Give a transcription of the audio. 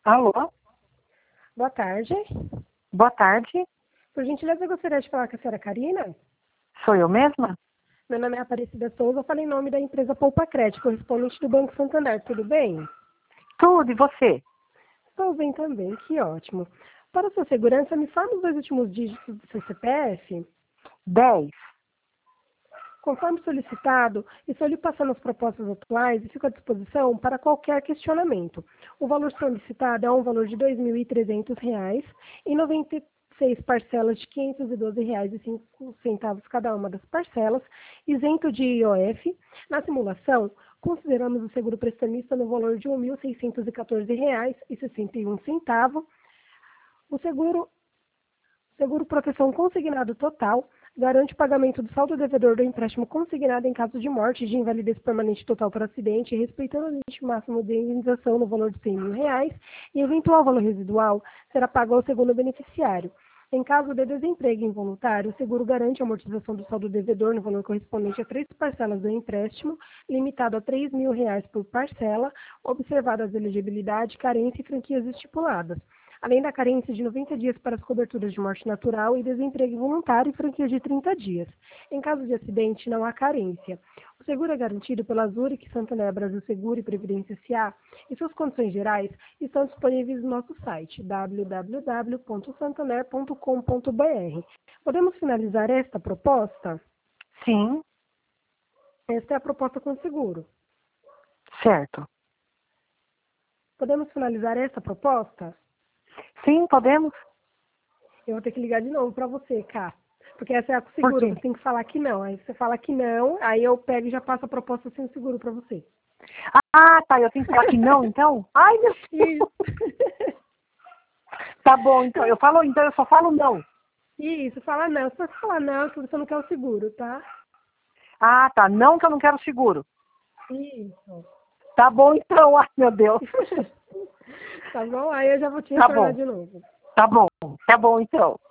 Alô, Boa tarde. boa tarde. Por gentileza, eu gostaria de falar com a senhora Karina. Sou eu mesma? Meu nome é Aparecida Souza, eu falo em nome da empresa Poupa Crédito, correspondente do Banco Santander. Tudo bem? Tudo, e você? Estou bem também, que ótimo. Para sua segurança, me informe os 2 últimos dígitos do seu CPF. 10. Conforme solicitado, estou lhe passando as propostas atuais e fico à disposição para qualquer questionamento. O valor solicitado é um valor de R$ 2.300 e 96 parcelas de R$ 512,05 cada uma das parcelas, isento de IOF. Na simulação, consideramos o seguro prestamista no valor de R$ 1.614,61. O seguro proteção consignado total garante o pagamento do saldo devedor do empréstimo consignado em caso de morte, de invalidez permanente total por acidente, respeitando o limite máximo de indenização no valor de R$ 100.000 e eventual valor residual será pago ao segundo beneficiário. Em caso de desemprego involuntário, o seguro garante a amortização do saldo devedor no valor correspondente a 3 parcelas do empréstimo, limitado a R$ 3.000 por parcela, observadas a elegibilidade, carência e franquias estipuladas, além da carência de 90 dias para as coberturas de morte natural e desemprego involuntário e franquia de 30 dias. Em caso de acidente, não há carência. O seguro é garantido pela Zurich Santander Brasil Seguro e Previdência S.A. e suas condições gerais estão disponíveis no nosso site www.santander.com.br. Podemos finalizar esta proposta? Sim, Esta é a proposta com seguro. certo. Podemos finalizar esta proposta? Sim, podemos? Eu vou ter que ligar de novo para você, Cá. Porque essa é a com Por seguro, quê? você tem que falar que não. Aí você fala que não, aí eu pego e já passo a proposta sem seguro para você. Ah, tá, eu tenho que falar que não, então? Ai, meu Deus. Isso. Tá bom, então. Eu só falo não. Isso, fala não. Se você falar não, que você não quer o seguro, tá? Ah, tá, não que eu não quero seguro. Isso. Tá bom, então. Ai, meu Deus. Tá bom? Aí eu já vou te Tá retornar bom, de novo. tá bom, então.